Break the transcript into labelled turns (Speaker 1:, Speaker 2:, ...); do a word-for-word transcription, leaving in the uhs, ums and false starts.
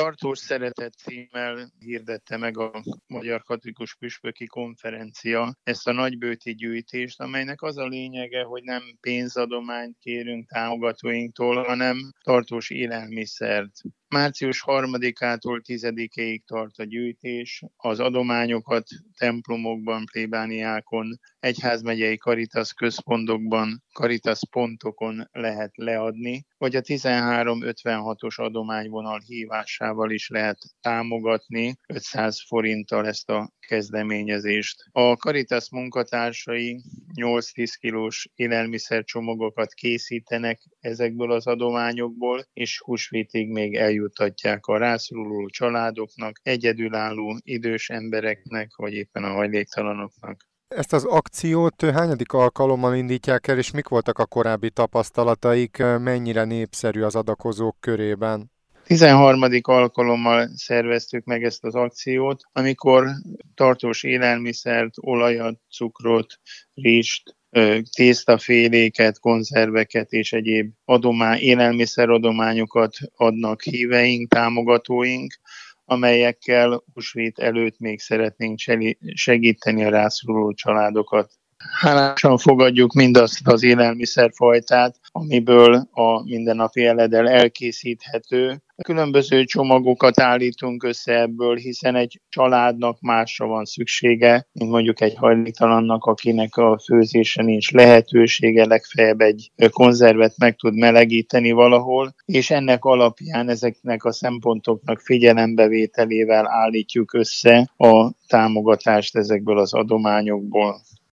Speaker 1: Tartós szeretet címmel hirdette meg a Magyar Katolikus Püspöki Konferencia ezt a nagybőti gyűjtést, amelynek az a lényege, hogy nem pénzadományt kérünk támogatóinktól, hanem tartós élelmiszert. Március harmadikától tizedikéig tart a gyűjtés. Az adományokat templomokban, plébániákon, egyházmegyei Caritas központokban, Caritas pontokon lehet leadni, vagy a tizenhárom ötvenhatos adományvonal hívásával is lehet támogatni ötszáz forinttal ezt a kezdeményezést. A Caritas munkatársai nyolc-tíz kilós élelmiszercsomagokat készítenek ezekből az adományokból, és húsvétig még eljuttatják a rászoruló családoknak, egyedülálló idős embereknek, vagy éppen a hajléktalanoknak.
Speaker 2: Ezt az akciót hányadik alkalommal indítják el, és mik voltak a korábbi tapasztalataik, mennyire népszerű az adakozók körében?
Speaker 1: tizenharmadik alkalommal szerveztük meg ezt az akciót, amikor tartós élelmiszert, olajat, cukrot, rizst, tésztaféléket, konzerveket és egyéb adomány, élelmiszeradományokat adnak híveink, támogatóink, amelyekkel húsvét előtt még szeretnénk segíteni a rászoruló családokat. Hálásan fogadjuk mindazt az élelmiszerfajtát, amiből a mindennapi eledel elkészíthető. Különböző csomagokat állítunk össze ebből, hiszen egy családnak másra van szüksége, mint mondjuk egy hajléktalannak, akinek a főzése nincs lehetősége, legfeljebb egy konzervet meg tud melegíteni valahol, és ennek alapján ezeknek a szempontoknak figyelembevételével állítjuk össze a támogatást ezekből az adományokból.